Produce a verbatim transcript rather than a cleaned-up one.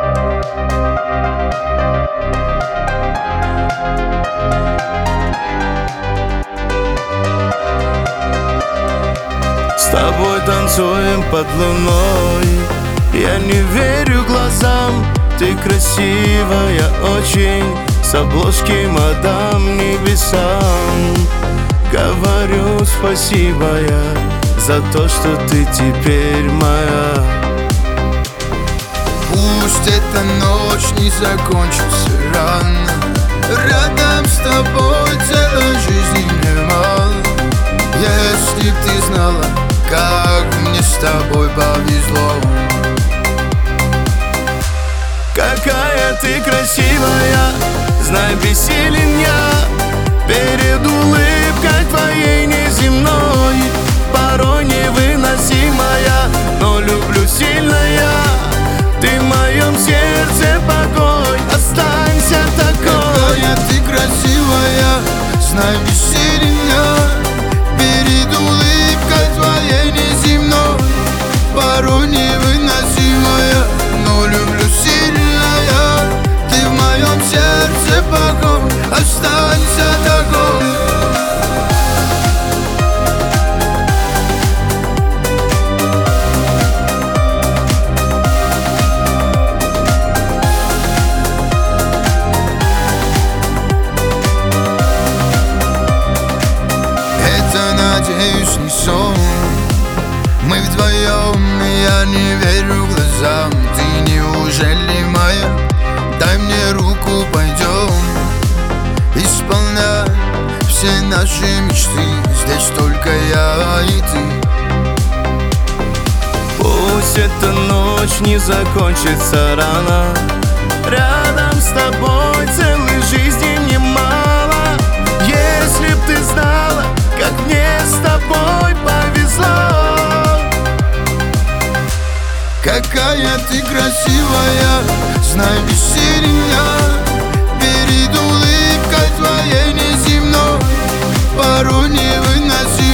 С тобой танцуем под луной, я не верю глазам. Ты красивая очень, с обложки мадам небесам. Говорю спасибо я за то, что ты теперь моя. Пусть эта ночь не закончится рано, рядом с тобой целой жизни немало. Если б ты знала, как мне с тобой повезло. Какая ты красивая, знай, бессилен я перед улыбкой твоей неземной. Порой невыносимая, но люблю сильно я. Ты в моем сердце покой, останься такой. Какая ты красивая, знай, бессилен я перед улыбкой твоей неземной. Порой невыносимая, но люблю сильно я. Ты в моем сердце покой, останься такой. Надеюсь, не сон. Мы вдвоем, и я не верю глазам. Ты неужели моя? Дай мне руку, пойдем исполнять все наши мечты. Здесь только я и ты. Пусть эта ночь не закончится рано, рядом с тобой целой жизни немало. Если б ты знала, как мне с тобой повезло. Какая ты красивая, знай, бессилен я перед улыбкой твоей неземной. Порой невыносимой.